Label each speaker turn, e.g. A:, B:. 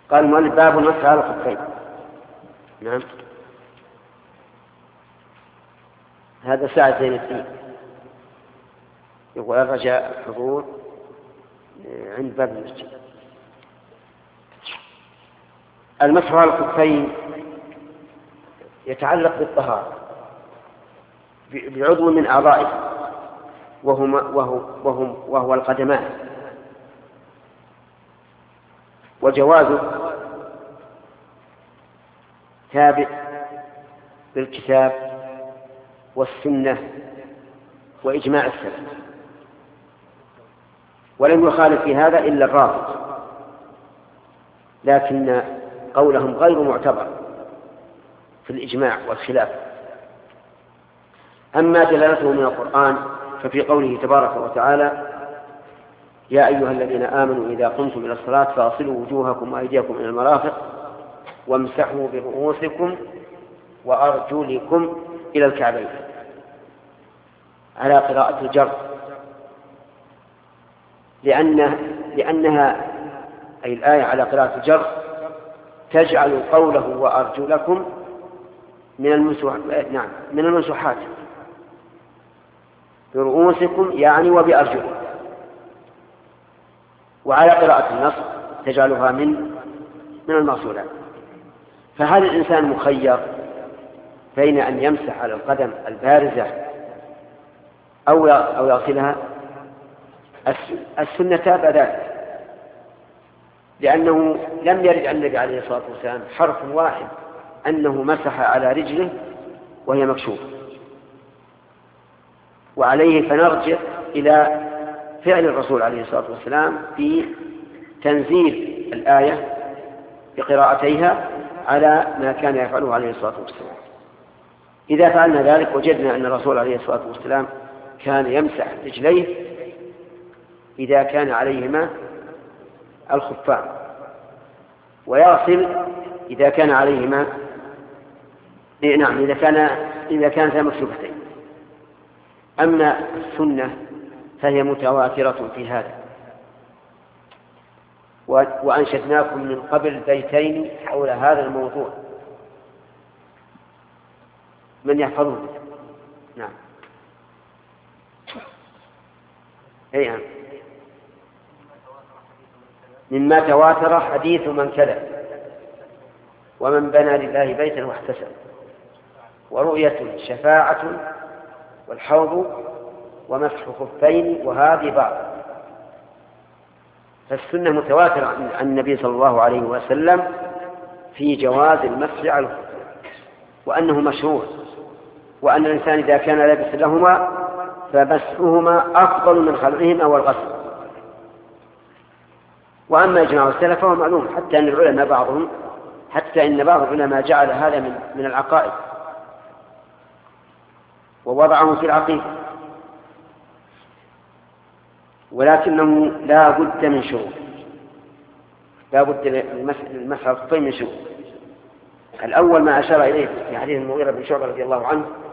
A: قال المؤلف باب المسح على الخفين. نعم، هذا ساعة زين الدين يقول الرجاء الحضور عند باب المسجد. المسح على الخفين يتعلق بالطهارة بعضو من أعضائه وهو القدمان، وجوازه ثابت بالكتاب والسنة وإجماع السلف، ولم يخالف في هذا إلا الرافض، لكن قولهم غير معتبر في الإجماع والخلاف. أما دلالته من القرآن ففي قوله تبارك وتعالى: يا أيها الذين آمنوا إذا قمتم إلى الصلاة فاغسلوا وجوهكم وأيديكم إلى المرافق وامسحوا برؤوسكم وأرجلكم إلى الكعبين، على قراءة الجر، لأنها أي الآية على قراءة الجر تجعل قوله وأرجلكم من المنسوحات برؤوسكم يعني وبأرجلكم، وعلى قراءة النص تجعلها من المغسولات. فهل الإنسان مخير بين أن يمسح على القدم البارزة أو يغسلها؟ السنة تابع ذلك، لأنه لم يرد عن النبي عليه الصلاة والسلام حرف واحد أنه مسح على رجله وهي مكشوفة، وعليه فنرجع إلى فعل الرسول عليه الصلاة والسلام في تنزيل الآية بقراءتيها على ما كان يفعله عليه الصلاة والسلام. إذا فعلنا ذلك وجدنا أن الرسول عليه الصلاة والسلام كان يمسح رجليه إذا كان عليهما الخفان، ويغسل إذا كان عليهما إذا كانتا مكشوفتين. أما السنة فهي متواترة في هذا، وأنشدناكم من قبل بيتين حول هذا الموضوع، من يحفظون؟ نعم، أي نعم. مما تواتر حديث من كذب ومن بنى لله بيتا واحتسب ورؤية شفاعة والحوض ومسح خفين وهذه بعض. فالسنة متواترة عن النبي صلى الله عليه وسلم في جواز المسح على الخفين، وأنه مشروع، وأن الإنسان إذا كان لابس لهما فمسحهما أفضل من خلعهما والغسل. وأما إجماع السلف فهو معلوم، حتى إن بعض العلماء جعل هذا من العقائد ووضعه في العقيدة، ولكنه لا بد من شروط، لا بد للمسح على الخفين من شروط. الأول ما أشار إليه في حديث المغيرة بن شعبة رضي الله عنه